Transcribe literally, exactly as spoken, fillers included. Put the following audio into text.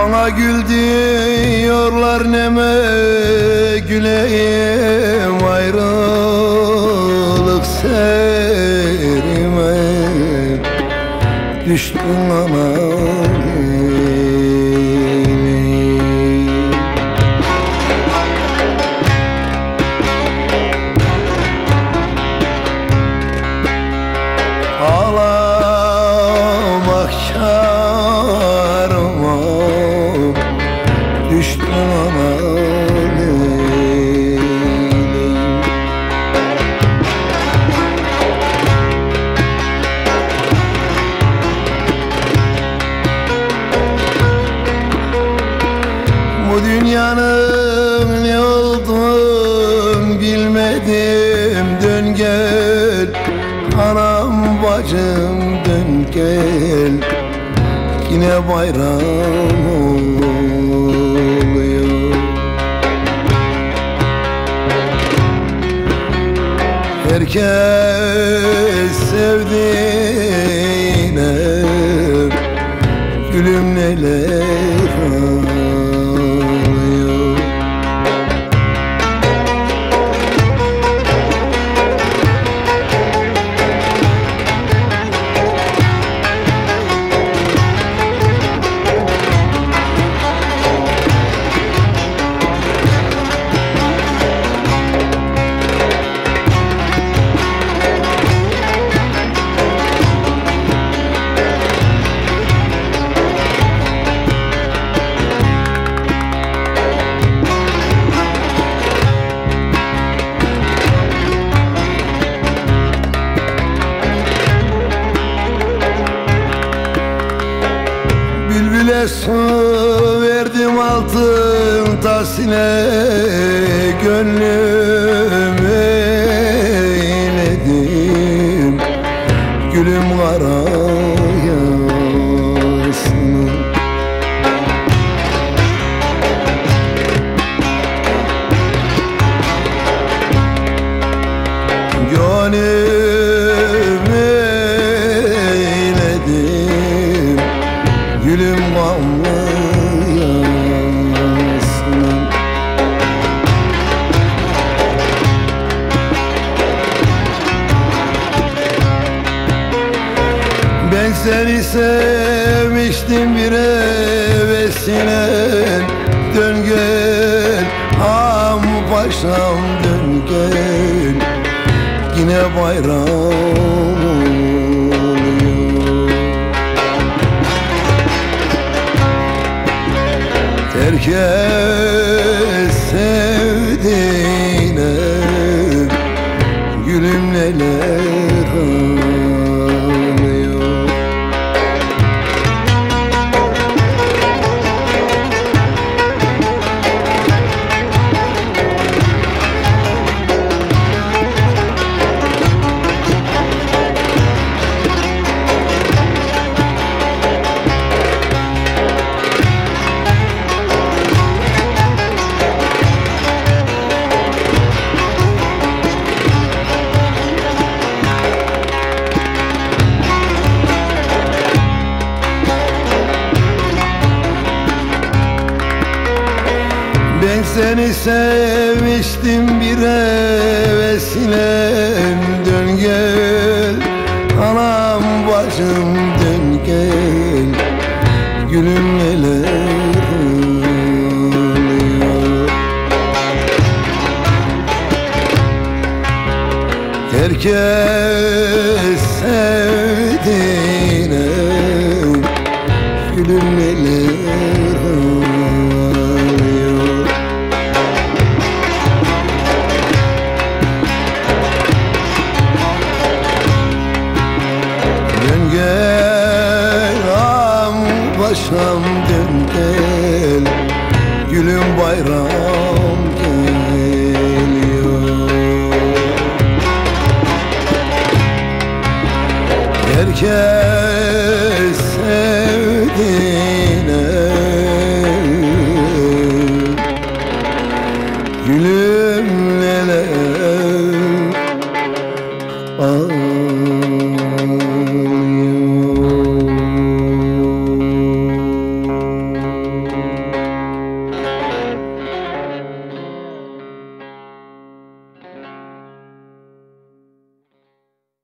Bana gül diyorlar neme güleyim, ayrılık serime düştün ana. Ağlamak çarıma düştün ana. Bu dünyanın ne olduğunu bilmedim, dön gel anam bacım, dön gel, yine bayram oluyor. Herkes sevdiğine gülüm neler ağlıyor. Bülbüle su verdim altın tasine, gönlüm eyledim gülüm kara yasını. Gönlüm eyledim gülüm gamlı yasını. Ben seni sevmiştim bir hevesine, dön gel am paşam, dön gel, yine bayram oluyor. Herkes sevdiğine gülüm neler ağlıyor. Ben seni sevmiştim bir hevesine, dön gel anam bacım, dön gel, gülüm neler oluyor. Herkes